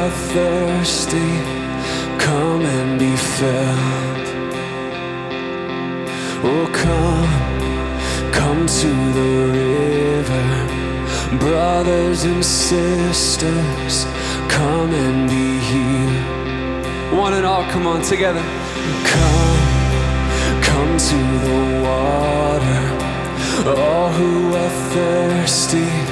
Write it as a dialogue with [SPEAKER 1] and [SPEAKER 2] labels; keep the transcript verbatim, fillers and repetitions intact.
[SPEAKER 1] are thirsty, come and be filled. Oh, come, come to the river. Brothers and sisters, come and be healed. One and all, come on, together. Come, come to the water. All who are thirsty,